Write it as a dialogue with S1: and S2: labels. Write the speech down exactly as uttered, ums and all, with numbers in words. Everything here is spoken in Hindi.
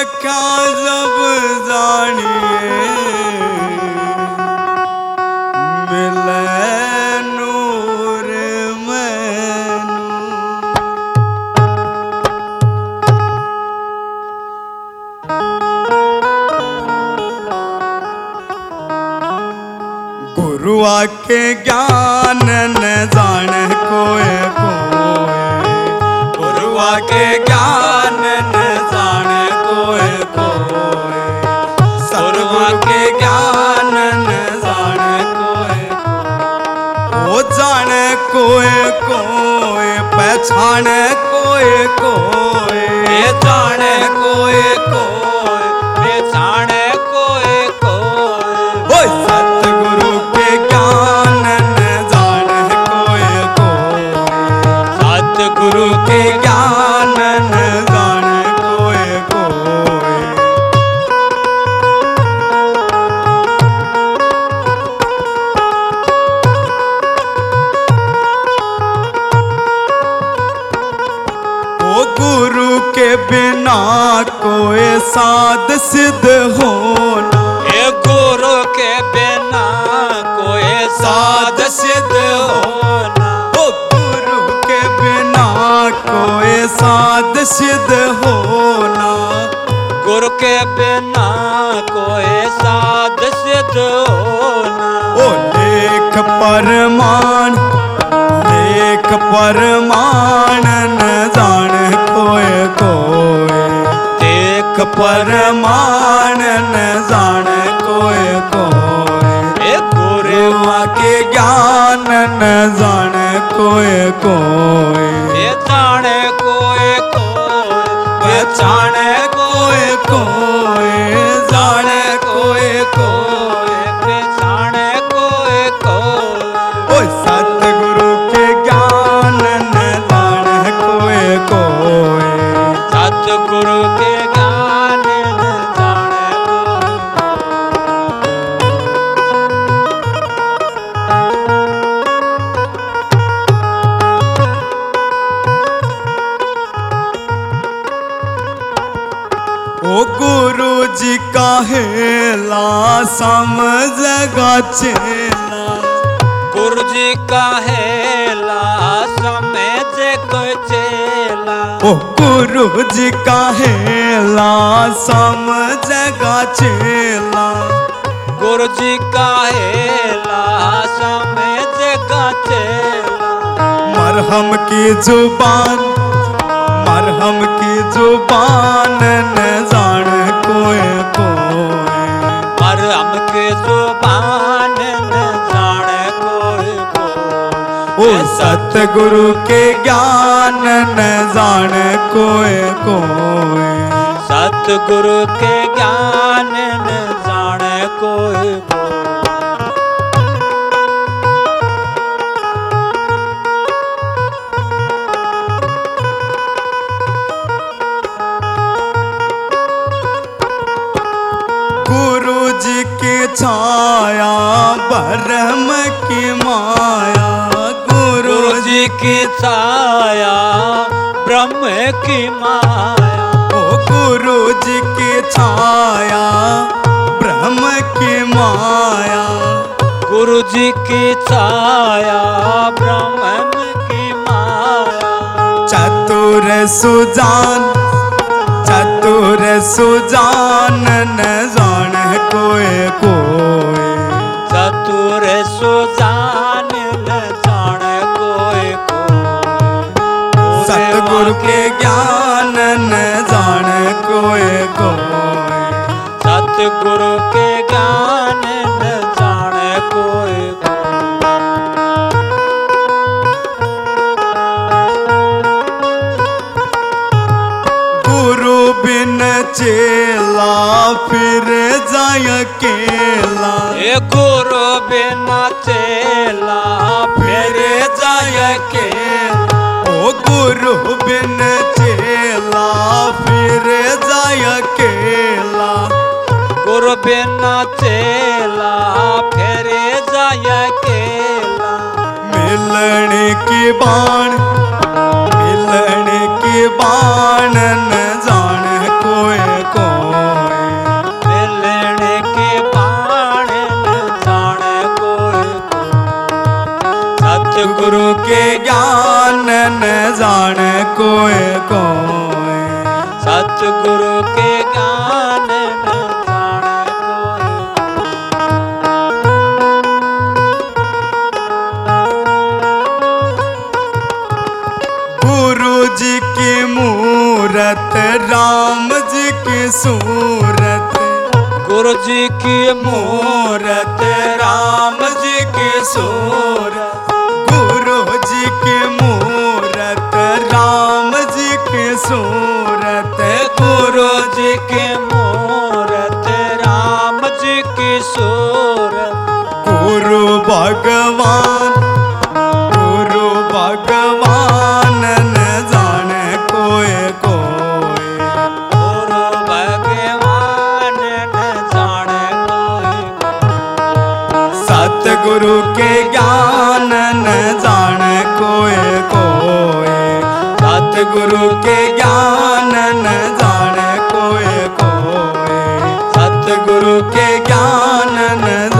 S1: लख्या जब जानिए मिले नूर मैनू। गुरु आके ज्ञान न जाने कोई कोई, गुरु आके ज्ञान न जाने कोई कोई, गुरु आके ज्ञान न जाने कोई, वो जाने कोई कोई, पहचाने कोई कोई, जाने कोई कोई, पहचाने कोई कोई। सतगुरु के ज्ञान न जाने कोई कोई, सतगुरु के ज्ञान न जाने कोई कोई। ओ गुरु के बिना कोई साध सिद्ध होना,
S2: गुरु के बिना कोई साध सिद्ध होना,
S1: ओ गुरु के बिना कोई साध सिद्ध होना,
S2: गुरु के बिना कोई साध सिद्ध होना।
S1: ओ लेख परमान लेख परमान न जाने कोई कोई, देख परमान न जाने कोई कोई। गुरु के ज्ञान न जाने कोई कोई,
S2: जाने कोई कोई,
S1: पहचाने कोई कोई, जाने कोई कोई,
S2: पहचाने कोई कोई।
S1: ओ सतगुरु के ज्ञान न जाने कोई कोई,
S2: सतगुरु के ज्ञान न जाने कोई।
S1: ओ गुरु जी का हेला समझगा चेला,
S2: गुरु जी का हेला समझ को चेला,
S1: ओ गुरु जी का हेला समझगा चेला,
S2: गुरु जी का हेला समझ को चेला।
S1: मरहम की जुबान मरहम की जुबान न जाने कोई कोई,
S2: मरहम की जुबान न जाने कोई कोई।
S1: ओ सतगुरु के ज्ञान न जाने कोई कोई,
S2: सतगुरु के ज्ञान न जाने कोई कोई।
S1: गुरु जी की छाया ब्रह्म की माया, गुरु
S2: गुरु जी की छाया ब्रह्म की माया,
S1: ओ गुरु जी की छाया ब्रह्म की माया,
S2: गुरु जी की छाया ब्रह्म की माया।
S1: चतुर सुजान चतुर सुजान न जाने कोई कोई,
S2: चतुर सुजान न जाने कोई कोई।
S1: सतगुरु के ज्ञान न जाने कोई कोई,
S2: सतगुरु के ज्ञान न जाने कोई कोई।
S1: गुरु बिन चेला फिर जाय अकेला,
S2: ए गुरु बिना चेला
S1: फिर जाय अकेला, ओ गुरु बिन चेला फिर जाय अकेला,
S2: गुरु बिना चेला फिर जाय अकेला।
S1: मिलने की बाण मिलने की बाण न जाने कोई को
S2: सतगुरु के ज्ञान न जाने कोई।
S1: गुरु जी की मूरत, राम जी की सूरत,
S2: गुरु जी की
S1: मूरत राम जी की सूरत, गुरु जी की मूरत राम जी की सूरत,
S2: गुरु जी की मूरत राम जी की सूरत।
S1: गुरु भगवान, गुरु भगवान न जाने कोई कोई,
S2: गुरु भगवान न जाने कोई।
S1: सतगुरु के ज्ञान न जाने कोई कोई, सतगुरु के ज्ञान न जाने कोई कोई, सतगुरु के ज्ञान न